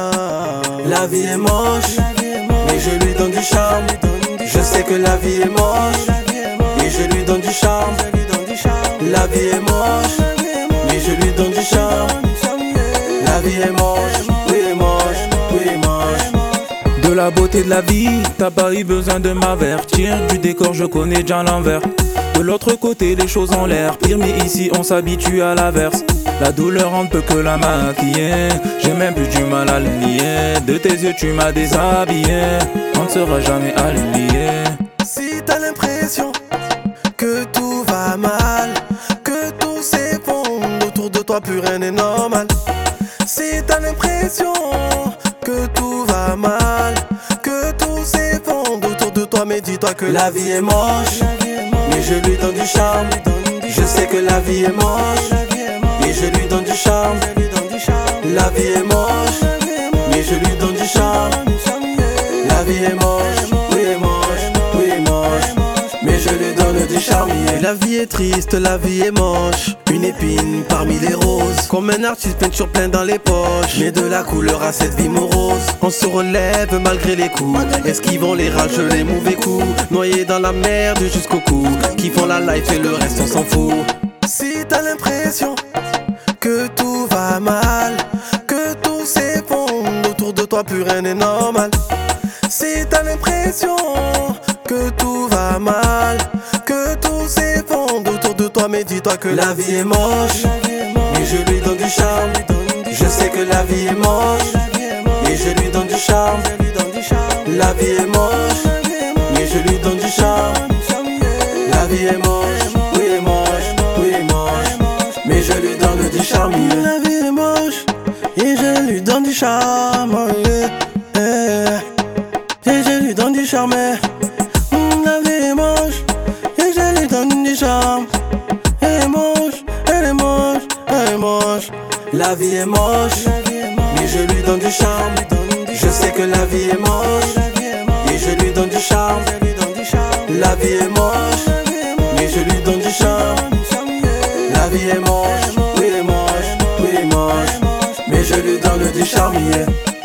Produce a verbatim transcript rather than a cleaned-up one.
La vie est moche, mais je lui donne du charme. Je sais que la vie est moche, et je lui donne du charme. La vie est moche, mais je lui donne du charme. La vie est moche, oui moche, oui moche. De la beauté de la vie, t'as pas eu besoin de m'avertir. Du décor je connais déjà l'envers. De l'autre côté les choses ont l'air pire, mais ici on s'habitue à l'inverse. La douleur on ne peut que la maquiller. J'ai même plus du mal à le nier. De tes yeux tu m'as déshabillé. On ne sera jamais alliés. Si t'as l'impression que tout va mal, que tout s'effondre autour de toi, plus rien n'est normal. Si t'as l'impression que tout va mal, que tout s'effondre autour de toi, mais dis-toi que la vie est moche, mais je lui donne du charme. Je sais que la vie est moche, et je lui donne du charme. La vie est moche, mais je lui donne du charme. La vie est moche, oui moche, oui moche, mais je lui donne du charme. La vie est triste, la vie est moche, une épine parmi les roses. Comme un artiste peinture plein dans les poches, mais de la couleur à cette vie morose. On se relève malgré les coups, esquivant les rageux, les mauvais coups. Noyés dans la merde jusqu'au cou, qui font la life et le reste on s'en fout. Si t'as l'impression que tout va mal, que tout s'effondre autour de toi, plus rien n'est normal. Si t'as l'impression que tout va mal, que tout s'effondre autour de toi, mais dis-toi que la vie est moche, et je lui donne du charme. Je sais que la vie est moche, et je lui donne du charme. La vie est moche, mais je lui donne du charme. La vie est moche, oui moche, oui moche, mais je lui donne du charme. La vie est moche, et je lui donne du charme. Yeah, yeah. Et je lui donne du charme. Mm, la vie est moche, et je lui donne du charme. Elle est moche, elle est moche, elle est moche. La vie est moche, mais je lui donne du charme. Je sais que la vie est moche, et je lui donne du charme. La vie est moche, mais je lui donne du charme. La vie est moche, oui moche, oui moche, mais je lui donne du charme. Yeah.